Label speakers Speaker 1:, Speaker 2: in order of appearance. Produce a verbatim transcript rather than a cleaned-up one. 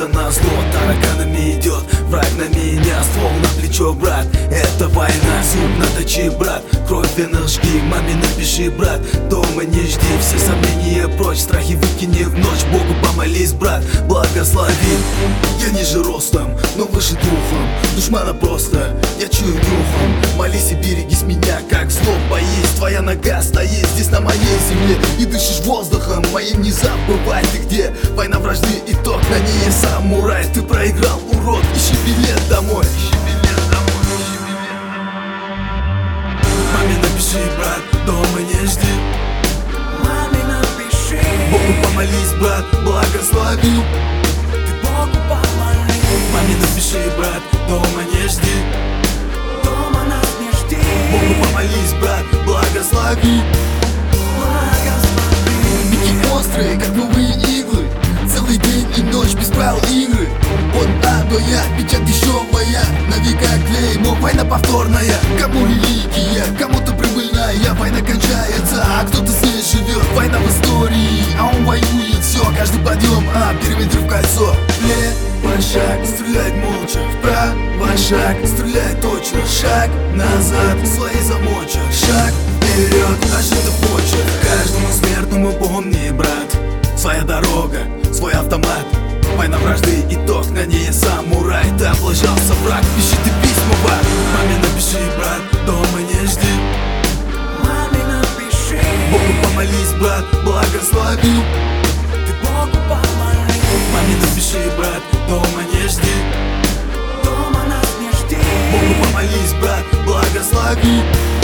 Speaker 1: это назло. Тараканами идет враг на меня, ствол на плечо, брат. Это война, зуб наточи, брат. Кровь в венах жги, маме напиши, брат. Дома не жди, все сомнения прочь, страхи выкини в ночь. Богу помолись, брат, благослови. Я ниже ростом, но выше духом. Душмана просто, я чую нюхом. Молись и берегись меня, как зло боись. Твоя нога стоит здесь на моей земле, и дышишь воздухом моим, не забывай. Ты где? Война вражды, итог на ней самурай. Ты проиграл, урод, ищи билет домой. Ищи билет домой, ищи билет домой. Маме напиши, брат, дома не жди.
Speaker 2: Маме напиши.
Speaker 1: Богу помолись, брат, благослови.
Speaker 2: Ты Богу помолись.
Speaker 1: Маме напиши, брат, дома не жди.
Speaker 2: Дома нас не жди.
Speaker 1: Богу помолись, брат, благослови.
Speaker 2: Благослови.
Speaker 3: Мечи острые, как новые иглы. Целый день и ночь без правил игры. От А до Я, печать еще моя. На века клеймо, война повторная. Кому религия, кому-то прибыльная. Война кончается, а кто-то здесь живет. Война в истории, а он воюет. Все, каждый подъем, а периметр в кольцо.
Speaker 1: Влево шаг, стрелять молча. Вправо шаг, стрелять точно. Шаг назад, свои замочек. Шаг вперед, ошибка почек. Каждому смертному помни, брат, своя дорога, свой автомат. Война вражды, итог на ней самурай. Ты облажался, враг, пиши ты письма, брат. Маме напиши, брат, дома не жди.
Speaker 2: Маме напиши.
Speaker 1: Богу помолись, брат, благослови.
Speaker 2: Ты Богу помолись.
Speaker 1: Маме напиши, брат, дома не жди.
Speaker 2: Дома нас не жди.
Speaker 1: Богу помолись, брат, благослови.